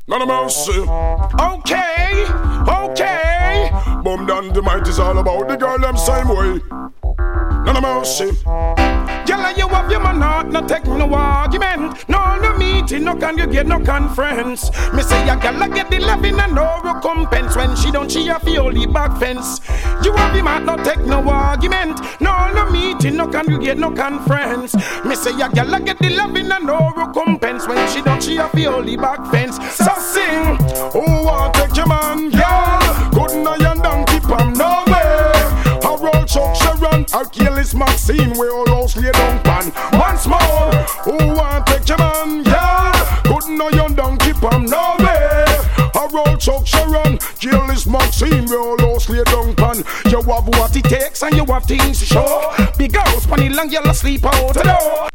None of mercy. Okay, okay. Boom down the might is all about the girl them same way. None of mercy. Girl, you have your man heart, no take no argument. No meeting, no can you get no conference. Me say a girl get the loving and no recompense. When she don't, she a feel the back fence. You have your man, no take no argument. No meeting, no can you get no conference. Me say a girl get the loving and no recompense. When she don't, she a feel the back fence. So sing, who want take your man, girl? Couldn't I and down keep him no way. A roll Chuck Sharon, Achilles Maxine, we all house lay down pan. Once more, who want take your man, yeah? Couldn't know you down, keep him no way. A roll Chuck Sharon, Achilles Maxine, we all house lay down pan. You have what it takes and you have things to show. Big house, funny long, you'll sleep out the door.